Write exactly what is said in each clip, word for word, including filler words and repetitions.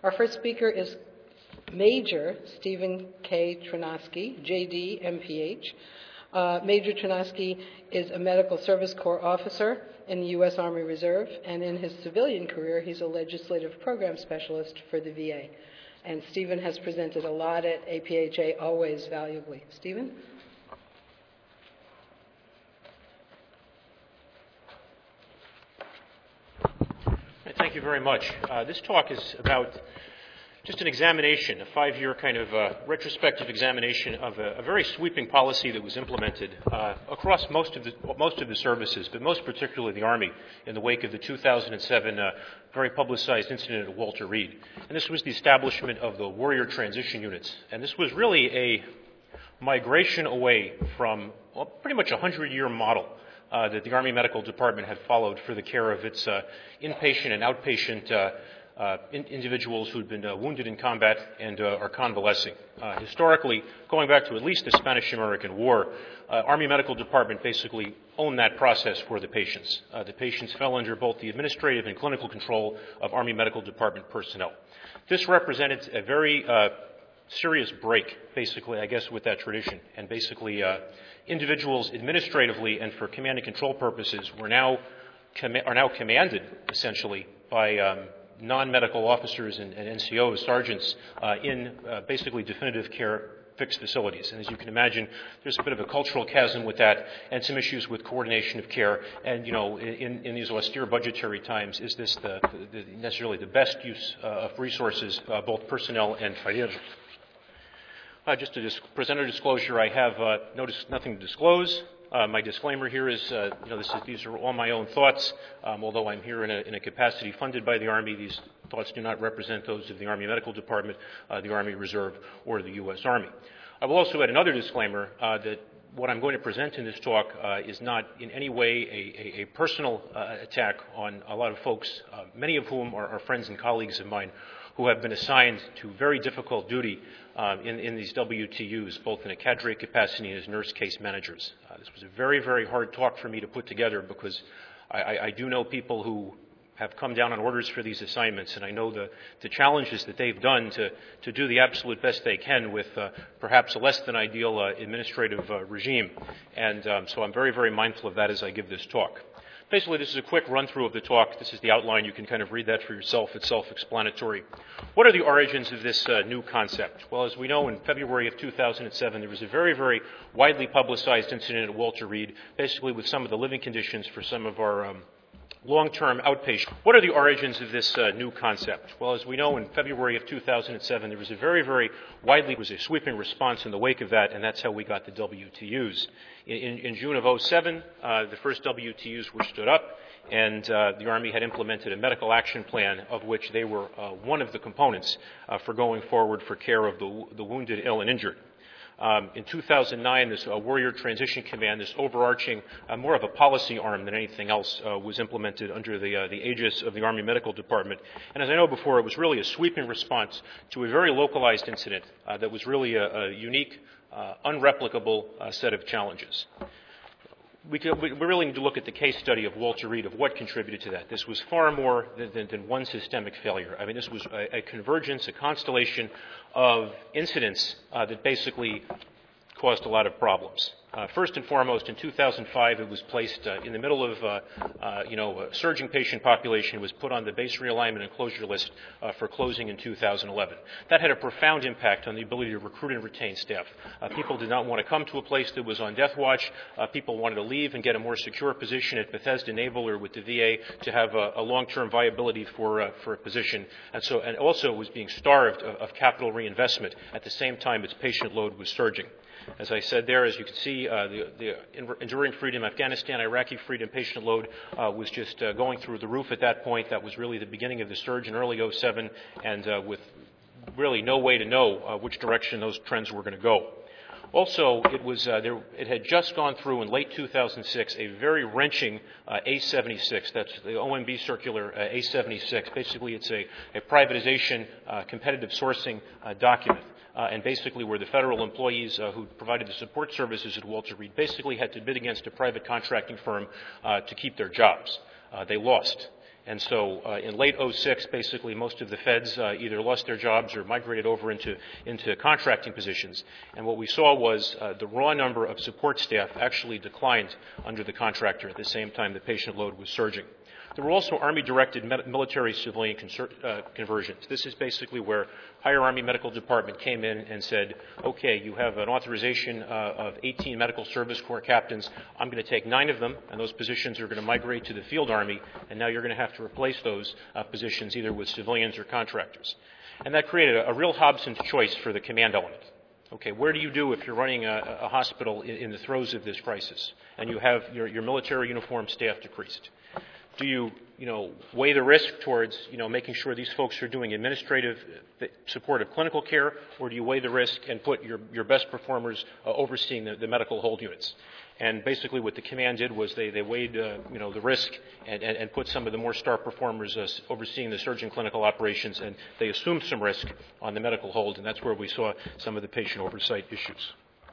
Our first speaker is Major Stephen K. Tronosky, J D, M P H. Uh, Major Tronosky is a Medical Service Corps officer in the U S Army Reserve, and in his civilian career, he's a legislative program specialist for the V A. And Stephen has presented a lot at A P H A, always valuably. Stephen? Thank you very much. Uh, this talk is about just an examination, a five-year kind of uh, retrospective examination of a, a very sweeping policy that was implemented uh, across most of the most of the services, but most particularly the Army, in the wake of the two thousand seven uh, very publicized incident at Walter Reed. And this was the establishment of the Warrior Transition Units. And this was really a migration away from well, pretty much a hundred-year model uh, that the Army Medical Department had followed for the care of its uh, inpatient and outpatient uh, Uh, in, individuals who'd been uh, wounded in combat and uh, are convalescing. Uh, historically, going back to at least the Spanish-American War, uh, Army Medical Department basically owned that process for the patients. Uh, the patients fell under both the administrative and clinical control of Army Medical Department personnel. This represented a very uh, serious break, basically, I guess, with that tradition. And basically, uh, individuals administratively and for command and control purposes were now com- are now commanded, essentially, by um, non-medical officers and, and N C Os, sergeants, uh, in uh, basically definitive care fixed facilities. And as you can imagine, there's a bit of a cultural chasm with that and some issues with coordination of care. And, you know, in, in these austere budgetary times, is this the, the, necessarily the best use uh, of resources, uh, both personnel and financial? Uh, just to dis- present a disclosure, I have uh, noticed nothing to disclose. Uh, my disclaimer here is, uh, you know, this is, these are all my own thoughts. Um, although I'm here in a, in a capacity funded by the Army, these thoughts do not represent those of the Army Medical Department, uh, the Army Reserve, or the U S Army. I will also add another disclaimer uh, that what I'm going to present in this talk uh, is not in any way a, a, a personal uh, attack on a lot of folks, uh, many of whom are, are friends and colleagues of mine, who have been assigned to very difficult duty um, in, in these W T Us, both in a cadre capacity and as nurse case managers. Uh, this was a very, very hard talk for me to put together because I, I, I do know people who have come down on orders for these assignments, and I know the, the challenges that they've done to, to do the absolute best they can with uh, perhaps a less than ideal uh, administrative uh, regime. And um, so I'm very, very mindful of that as I give this talk. Basically, this is a quick run-through of the talk. This is the outline. You can kind of read that for yourself. It's self-explanatory. What are the origins of this uh, new concept? Well, as we know, in February of two thousand seven, there was a very, very widely publicized incident at Walter Reed, basically with some of the living conditions for some of our um, long-term outpatients. What are the origins of this uh, new concept? Well, as we know, in February of two thousand seven, there was a very, very widely, was a sweeping response in the wake of that, and that's how we got the W T Us. In, in, in June of oh seven, uh, the first W T Us were stood up, and uh, the Army had implemented a medical action plan of which they were uh, one of the components uh, for going forward for care of the, the wounded, ill, and injured. Um, in two thousand nine, this uh, Warrior Transition Command, this overarching, uh, more of a policy arm than anything else, uh, was implemented under the, uh, the aegis of the Army Medical Department. And as I know before, it was really a sweeping response to a very localized incident uh, that was really a, a unique, uh, unreplicable uh, set of challenges. We, could, we really need to look at the case study of Walter Reed, of what contributed to that. This was far more than, than, than one systemic failure. I mean, this was a, a convergence, a constellation of incidents uh, that basically caused a lot of problems. Uh, first and foremost, in two thousand five, it was placed uh, in the middle of, uh, uh, you know, a surging patient population. It was put on the base realignment and closure list uh, for closing in two thousand eleven. That had a profound impact on the ability to recruit and retain staff. Uh, people did not want to come to a place that was on death watch. Uh, people wanted to leave and get a more secure position at Bethesda Naval or with the V A to have a, a long-term viability for uh, for a position. And so, and also was being starved of, of capital reinvestment at the same time its patient load was surging. As I said there, as you can see, uh, the, the Enduring Freedom Afghanistan, Iraqi Freedom patient load uh, was just uh, going through the roof at that point. That was really the beginning of the surge in early oh seven, and uh, with really no way to know uh, which direction those trends were going to go. Also, it was uh, there, it had just gone through in late two thousand six a very wrenching uh, A seventy-six. That's the O M B circular uh, A seventy-six. Basically, it's a, a privatization, uh, competitive sourcing uh, document. Uh, and basically where the federal employees uh, who provided the support services at Walter Reed basically had to bid against a private contracting firm uh, to keep their jobs. Uh, they lost. And so uh, in late oh six, basically most of the feds uh, either lost their jobs or migrated over into, into contracting positions. And what we saw was uh, the raw number of support staff actually declined under the contractor at the same time the patient load was surging. There were also Army-directed military-civilian uh, conversions. This is basically where higher Army Medical Department came in and said, okay, you have an authorization uh, of eighteen Medical Service Corps captains. I'm going to take nine of them, and those positions are going to migrate to the Field Army, and now you're going to have to replace those uh, positions either with civilians or contractors. And that created a, a real Hobson's choice for the command element. Okay, where do you do if you're running a, a hospital in, in the throes of this crisis, and you have your, your military uniform staff decreased? Do you, you know, weigh the risk towards, you know, making sure these folks are doing administrative support of clinical care, or do you weigh the risk and put your, your best performers uh, overseeing the, the medical hold units? And basically what the command did was they, they weighed, uh, you know, the risk and, and, and put some of the more star performers uh, overseeing the surge and clinical operations, and they assumed some risk on the medical hold, and that's where we saw some of the patient oversight issues.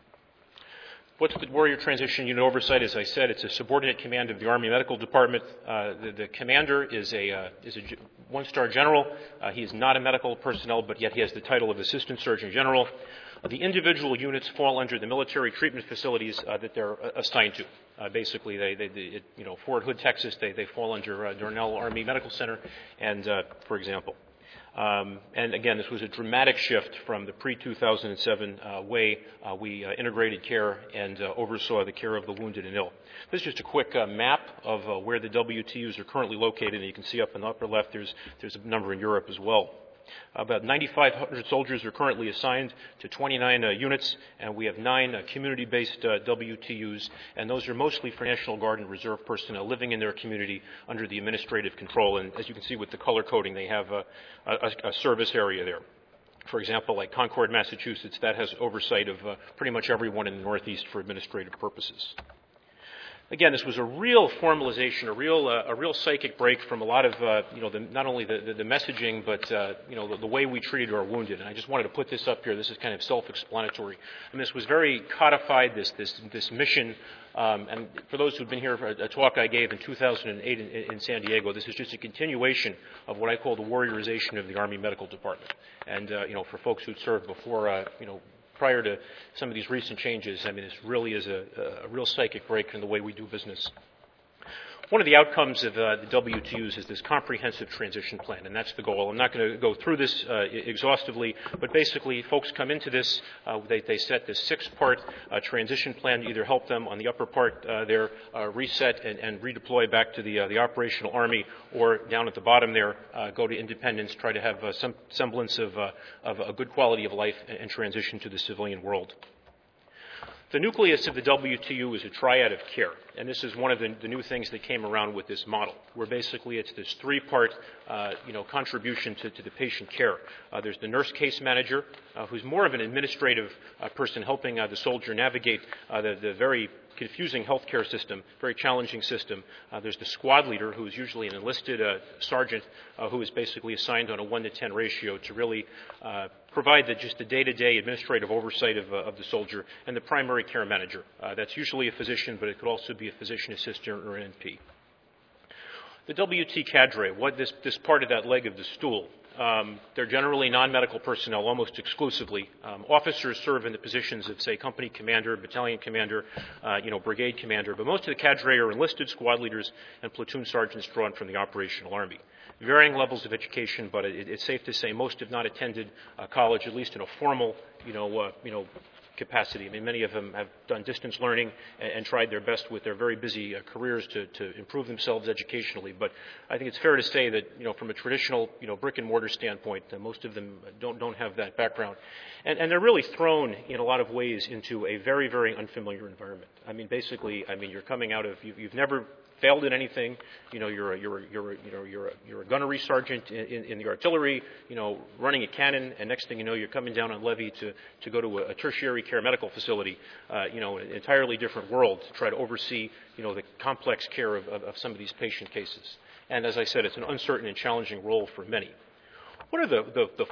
What's the Warrior Transition Unit Oversight? As I said, it's a subordinate command of the Army Medical Department. Uh, the, the commander is a, uh, is a one-star general. Uh, he is not a medical personnel, but yet he has the title of Assistant Surgeon General. Uh, the individual units fall under the military treatment facilities uh, that they're uh, assigned to. Uh, basically, they, they, they it, you know, Fort Hood, Texas, they, they fall under uh, Darnell Army Medical Center, and uh, for example. Um, and again, this was a dramatic shift from the pre two thousand seven uh, way uh, we uh, integrated care and uh, oversaw the care of the wounded and ill. This is just a quick uh, map of uh, where the W T Us are currently located, and you can see up in the upper left there's, there's a number in Europe as well. About ninety-five hundred soldiers are currently assigned to twenty-nine uh, units, and we have nine uh, community-based uh, W T Us, and those are mostly for National Guard and Reserve personnel living in their community under the administrative control. And as you can see with the color coding, they have a, a, a service area there. For example, like Concord, Massachusetts, that has oversight of uh, pretty much everyone in the Northeast for administrative purposes. Again, this was a real formalization, a real, uh, a real psychic break from a lot of, uh, you know, the, not only the, the, the messaging, but, uh, you know, the, the way we treated our wounded. And I just wanted to put this up here. This is kind of self-explanatory. And this was very codified, this, this, this mission. Um, and for those who've been here for a, a talk I gave in two thousand eight in, in San Diego, this is just a continuation of what I call the warriorization of the Army Medical Department. And, uh, you know, for folks who'd served before, uh, you know, prior to some of these recent changes, I mean, this really is a, a real psychic break in the way we do business. One of the outcomes of uh, the W T Us is this comprehensive transition plan, and that's the goal. I'm not going to go through this uh, exhaustively, but basically folks come into this, uh, they, they set this six-part uh, transition plan to either help them on the upper part uh, there uh, reset and, and redeploy back to the, uh, the operational Army, or down at the bottom there, uh, go to independence, try to have uh, some semblance of, uh, of a good quality of life and, and transition to the civilian world. The nucleus of the W T U is a triad of care, and this is one of the, the new things that came around with this model, where basically it's this three-part, uh, you know, contribution to, to the patient care. Uh, there's the nurse case manager, uh, who's more of an administrative uh, person helping uh, the soldier navigate uh, the, the very confusing healthcare system, very challenging system. Uh, there's the squad leader, who is usually an enlisted uh, sergeant, uh, who is basically assigned on a one to ten ratio to really uh, provide the, just the day-to-day administrative oversight of, uh, of the soldier, and the primary care manager. Uh, that's usually a physician, but it could also be a physician assistant or an N P. The W T cadre, what this, this part of that leg of the stool, um, they're generally non-medical personnel, almost exclusively. Um, officers serve in the positions of, say, company commander, battalion commander, uh, you know, brigade commander, but most of the cadre are enlisted squad leaders and platoon sergeants drawn from the operational Army. Varying levels of education, but it, it's safe to say most have not attended uh, college, at least in a formal, you know, uh, you know, capacity. I mean, many of them have done distance learning and, and tried their best with their very busy uh, careers to, to improve themselves educationally. But I think it's fair to say that, you know, from a traditional, you know, brick and mortar standpoint, uh, most of them don't don't have that background, and, and they're really thrown in a lot of ways into a very very unfamiliar environment. I mean, basically, I mean, you're coming out of you, you've never failed in anything. You know, you're a, you're a, you're a, you know you're a, you're a gunnery sergeant in, in, in the artillery. You know, running a cannon, and next thing you know, you're coming down on levee to to go to a, a tertiary care medical facility. Uh, you know, an entirely different world to try to oversee, you know, the complex care of, of, of some of these patient cases. And as I said, it's an uncertain and challenging role for many. What are the, the, the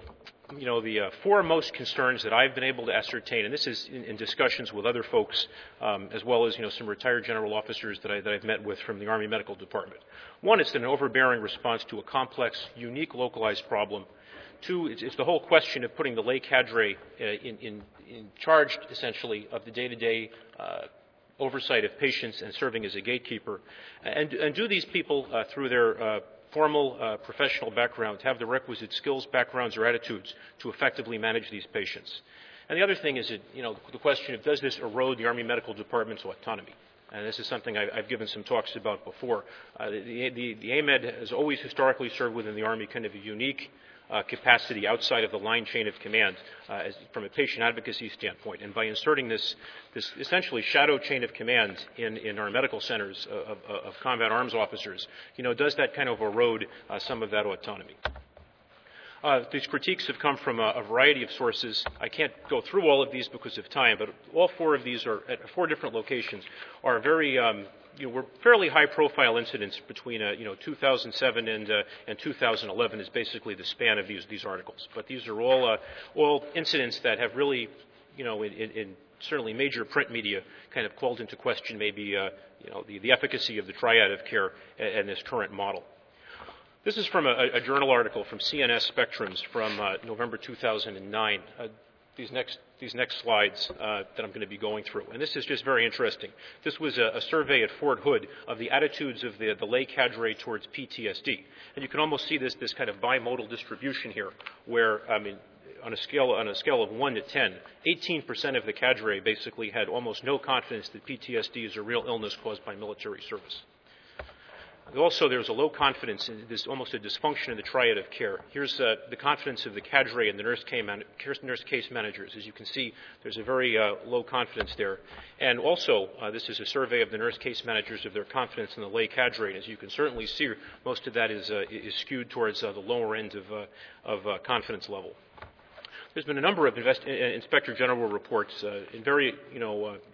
you know, the uh, foremost concerns that I've been able to ascertain, and this is in, in discussions with other folks, um, as well as, you know, some retired general officers that, I, that I've met with from the Army Medical Department. One, it's an overbearing response to a complex, unique, localized problem. Two, it's, it's the whole question of putting the lay cadre uh, in, in, in charge, essentially, of the day-to-day uh, oversight of patients and serving as a gatekeeper. And, and do these people, uh, through their uh, formal uh, professional background, have the requisite skills, backgrounds, or attitudes to effectively manage these patients? And the other thing is, that, you know, the question of, does this erode the Army Medical Department's autonomy? And this is something I've, I've given some talks about before. Uh, the, the, the A M E D has always historically served within the Army kind of a unique uh, capacity outside of the line chain of command uh, as, from a patient advocacy standpoint. And by inserting this, this essentially shadow chain of command in, in our medical centers of, of, of combat arms officers, you know, does that kind of erode uh, some of that autonomy? Uh, these critiques have come from a, a variety of sources. I can't go through all of these because of time, but all four of these are at four different locations are very, um, you know, were fairly high-profile incidents between, uh, you know, two thousand seven and uh, and two thousand eleven is basically the span of these these articles. But these are all uh, all incidents that have really, you know, in, in certainly major print media, kind of called into question maybe, uh, you know, the, the efficacy of the triad of care and, and this current model. This is from a, a journal article from C N S Spectrums from uh, November two thousand nine. Uh, these next these next slides uh, that I'm going to be going through, and this is just very interesting. This was a, a survey at Fort Hood of the attitudes of the, the lay cadre towards P T S D, and you can almost see this this kind of bimodal distribution here, where I mean. On a scale on a scale of one to ten, eighteen percent of the cadre basically had almost no confidence that P T S D is a real illness caused by military service. Also, there's a low confidence in this, almost a dysfunction in the triad of care. Here's uh, the confidence of the cadre and the nurse, man- nurse case managers. As you can see, there's a very uh, low confidence there. And also, uh, this is a survey of the nurse case managers of their confidence in the lay cadre. And as you can certainly see, most of that is, uh, is skewed towards uh, the lower end of, uh, of uh, confidence level. There's been a number of invest- Inspector General reports uh, in very, you know, uh,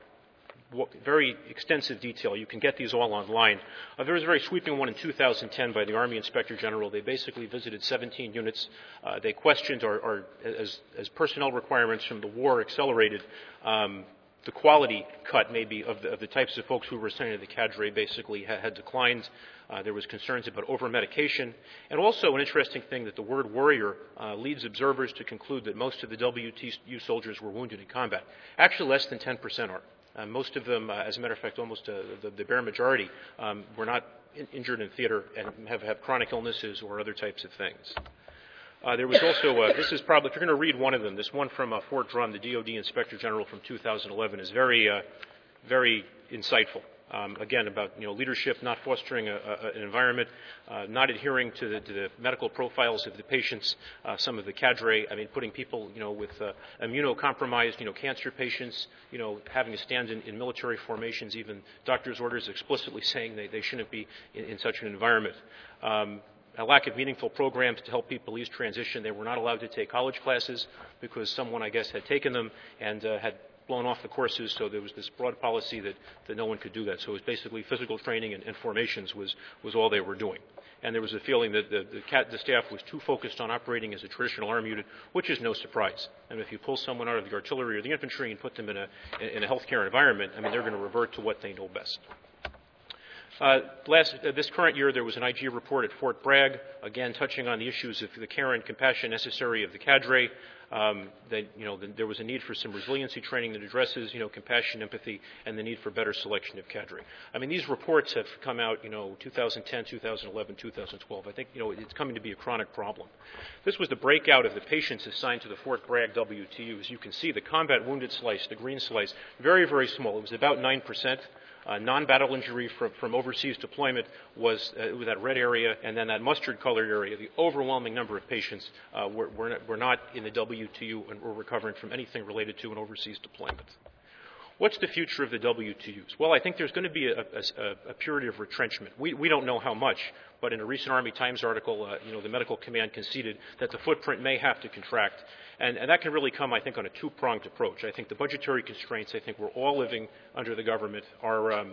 very extensive detail. You can get these all online. Uh, there was a very sweeping one in two thousand ten by the Army Inspector General. They basically visited seventeen units. Uh, they questioned, or, or as, as personnel requirements from the war accelerated, um, the quality cut maybe of the, of the types of folks who were assigned to the cadre basically had, had declined. Uh, there was concerns about over-medication. And also an interesting thing that the word warrior uh, leads observers to conclude that most of the W T U soldiers were wounded in combat. Actually, less than ten percent are. Uh, most of them, uh, as a matter of fact, almost uh, the, the bare majority, um, were not in, injured in theater and have, have chronic illnesses or other types of things. Uh, there was also, uh, this is probably, if you're going to read one of them, this one from uh, Fort Drum, the D O D Inspector General from two thousand eleven, is very, uh, very insightful. Um, again, about, you know, leadership, not fostering a, a, an environment, uh, not adhering to the, to the medical profiles of the patients, uh, some of the cadre. I mean, putting people, you know, with uh, immunocompromised, you know, cancer patients, you know, having to stand in, in military formations, even doctors' orders explicitly saying they, they shouldn't be in, in such an environment. Um, A lack of meaningful programs to help people ease transition. They were not allowed to take college classes because someone, I guess, had taken them and uh, had blown off the courses, so there was this broad policy that, that no one could do that. So it was basically physical training and, and formations was, was all they were doing. And there was a feeling that the, the, cat, the staff was too focused on operating as a traditional army unit, which is no surprise. And if you pull someone out of the artillery or the infantry and put them in a, in a healthcare environment, I mean, they're going to revert to what they know best. Uh, last, uh, this current year, there was an I G report at Fort Bragg, again touching on the issues of the care and compassion necessary of the cadre. Um, that, you know, the, there was a need for some resiliency training that addresses, you know, compassion, empathy, and the need for better selection of cadre. I mean, these reports have come out, you know, two thousand ten, two thousand eleven, two thousand twelve. I think, you know, it's coming to be a chronic problem. This was the breakout of the patients assigned to the Fort Bragg W T U. As you can see, the combat wounded slice, the green slice, very, very small. It was about nine percent. Uh, non-battle injury from, from overseas deployment was, uh, was that red area, and then that mustard-colored area. The overwhelming number of patients uh, were, were, not, were not in the W T U and were recovering from anything related to an overseas deployment. What's the future of the W T Us? Well, I think there's going to be a, a, a period of retrenchment. We, we don't know how much, but in a recent Army Times article, uh, you know, the medical command conceded that the footprint may have to contract. And, and that can really come, I think, on a two-pronged approach. I think the budgetary constraints, I think we're all living under the government, are, um,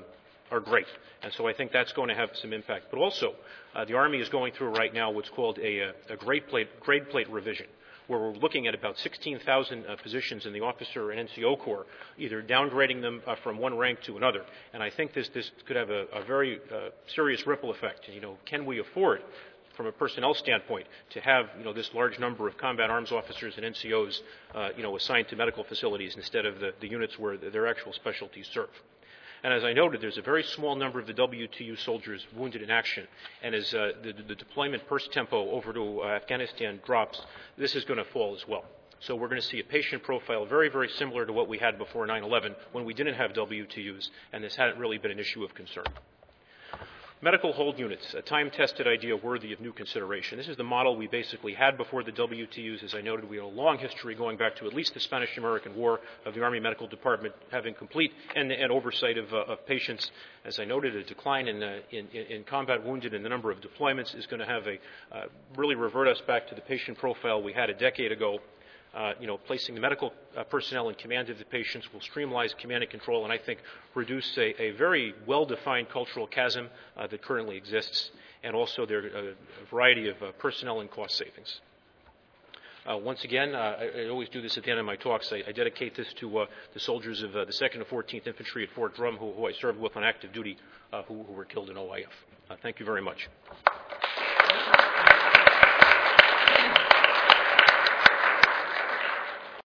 are great. And so I think that's going to have some impact. But also, uh, the Army is going through right now what's called a, a grade, plate, grade plate revision, where we're looking at about sixteen thousand uh, positions in the officer and N C O Corps, either downgrading them uh, from one rank to another. And I think this, this could have a, a very uh, serious ripple effect. You know, can we afford, from a personnel standpoint, to have, you know, this large number of combat arms officers and N C Os, uh, you know, assigned to medical facilities instead of the, the units where their actual specialties serve? And as I noted, there's a very small number of the W T U soldiers wounded in action. And as uh, the, the deployment burst tempo over to uh, Afghanistan drops, this is going to fall as well. So we're going to see a patient profile very, very similar to what we had before nine eleven, when we didn't have W T Us, and this hadn't really been an issue of concern. Medical hold units, a time-tested idea worthy of new consideration. This is the model we basically had before the W T Us. As I noted, we have a long history going back to at least the Spanish-American War of the Army Medical Department having complete end-to-end oversight of, uh, of patients. As I noted, a decline in, uh, in, in combat wounded and the number of deployments is going to have a uh, really revert us back to the patient profile we had a decade ago. Uh, you know, placing the medical uh, personnel in command of the patients will streamline command and control, and I think reduce a, a very well-defined cultural chasm uh, that currently exists, and also there are a, a variety of uh, personnel and cost savings. Uh, once again, uh, I, I always do this at the end of my talks. I, I dedicate this to uh, the soldiers of uh, the second and fourteenth Infantry at Fort Drum, who, who I served with on active duty, uh, who, who were killed in O I F. Uh, thank you very much.